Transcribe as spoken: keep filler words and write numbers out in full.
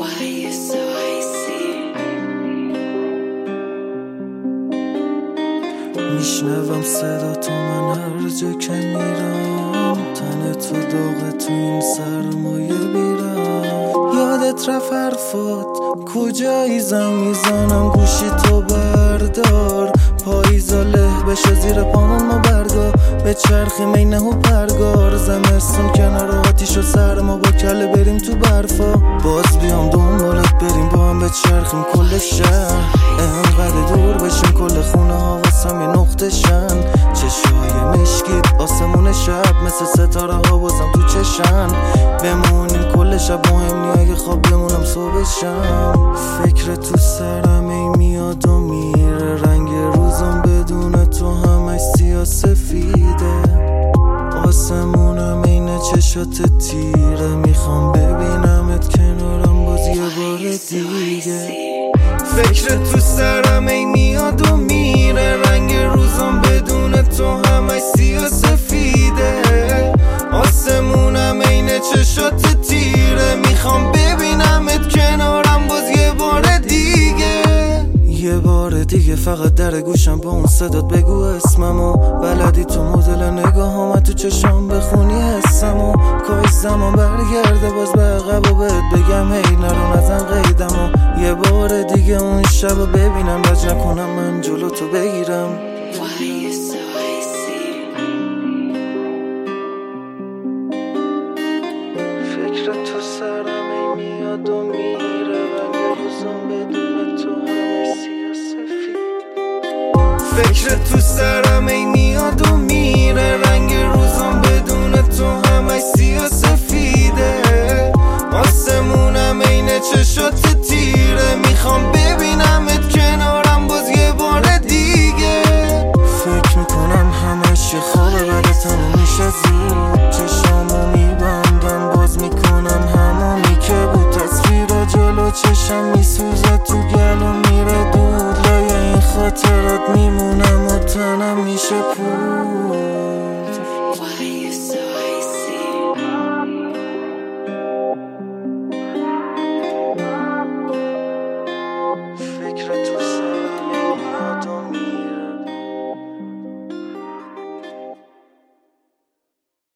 میشنوم صدا تو من هر جا که میرم، تن تو داغه تو این سرمایه بیرم. یادت رفت حرفات کجایی، زنگ میزنم گوشی تو بردار. پاییزا له بشه زیر پامون ما برگا، به چرخی مینه و پرگار. زمستون کنار آتیش و سرما با کله بریم تو برفا. باز بیام دنبالت بریم با هم به چرخیم کل شهر. انقدر دور بشیم کل خونه ها واسم یه نقطه شن. چشای مشکیت آسمون شب مثل ستاره ها بازم تو چشن. بمونیم کل شب مهم نی اگه خواب بمونم صبح شم. فکر تو سرم ای میاد و میره، رنگ روزم بدون تو همش سیاه سفیده. آسمونم این چشات تیره، میخوام ببینمت کنارم باز یه بار دیگه. فکر تو سرم ای میاد و میره، رنگ روزم بدون تو همش سیاه سفیده. آسمونم این چشات تیره، میخوام ببینمت کنارم باز یه بار دیگه. یه بار دیگه فقط در گوشم با اون صدات بگو اسممو. بلدی تو مدل نگاهام تو چشام بخونی حسمو. کاش زمان برگرده باز به عقب و بهت بگم هی نرو نزن قیدمو. یه بار دیگه اون شبو ببینم لج نکنم من جلو تو بگیرم. فکر تو سرم ای میاد و میره، رنگ روزم بدون تو همه سیاه سفید. فکر تو سرم ای میاد و میره، رنگ روزم بدون تو همه سیاه سفیده. آسمونم این چشات تیره، میخوام ببینمت کنارم باز یه بار دیگه. فکر میکنم همش یه خوابه ولی تموم میشه زود. چشامو میبندم باز میکنم همونی که بود. تصویر جلو چشم میسوزه تو گلو میره دود. لای این خاطرات میمونم و تنم میشه پود.